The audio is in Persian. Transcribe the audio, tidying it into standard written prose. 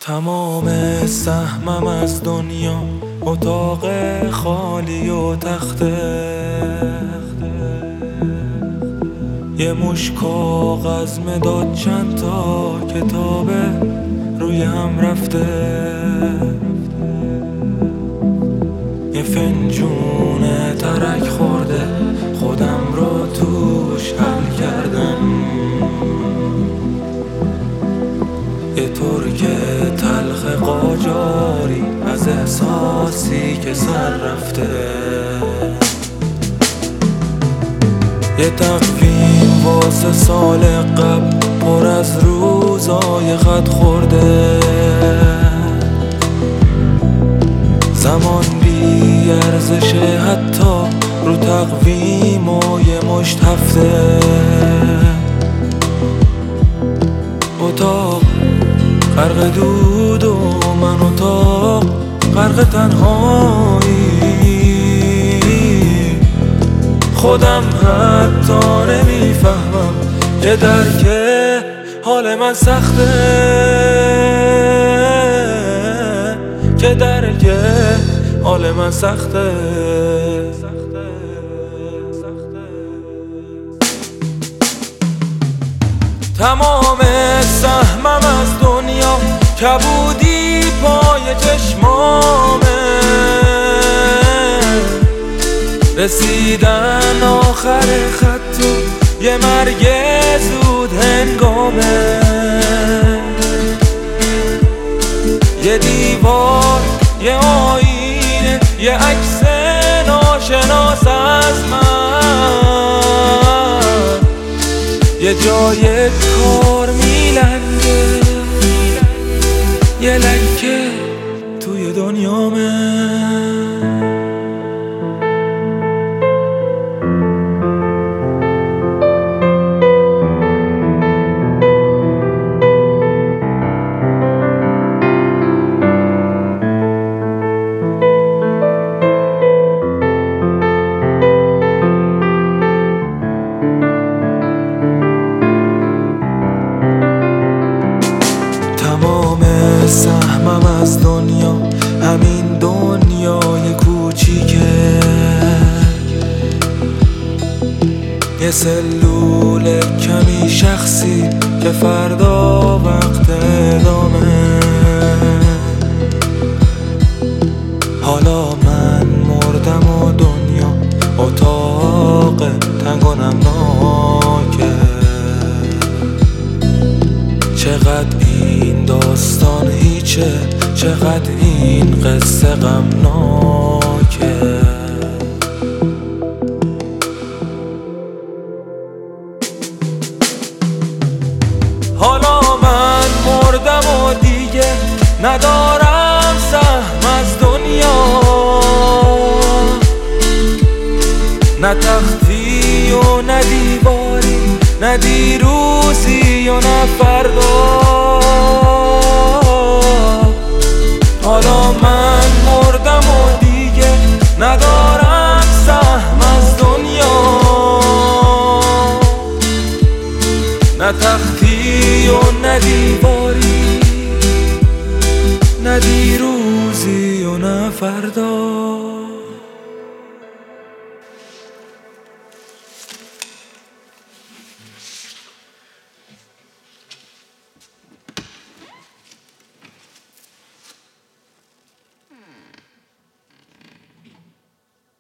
تمام سهمم از دنیا اتاق خالی و تخته، یه مش کاغذ مداد چند تا کتابه روی هم رفته، یه فنجون ترک خورده خودم رو توش حل کردم، یه ترک تلخ قاجاری از احساسی که سر رفته، یه تقویم واسه سال قبل پر از روزای خط خورده، زمان بی ارزشه حتی رو تقویم و یه مشت هفته، اتاق غرق دود و من اتاق غرق تنهایی، خودم حتی نمیفهمم که درک حال من سخته، که درک حال من سخته. تمام سهمم از دنیا کبودی پای چشمامه، رسیدن آخر خط و یه مرگ زود هنگامه، یه دیوار، یه آینه، یه عکس ناشناس از من، یه جای کار میلنگه، یه لکه توی دنیامه. تمام سهمم از دنیا همین دنیای کوچیکه، یه سلول کمی شخصی که فردا وقت ادامه، حالا من مردم و دنیا اتاق تنگ و نمناکه، چقدر این داستان هیچه، چقدر این قصه غمناکه. حالا من مردم و دیگه ندارم سهم از دنیا، نه تختی و نه دیواری، نه دیروزی و نه فردا، حالا من مردم و دیگه ندارم سهم از دنیا، نه تختی و نه دیواری، نه دیروزی و نه فردا.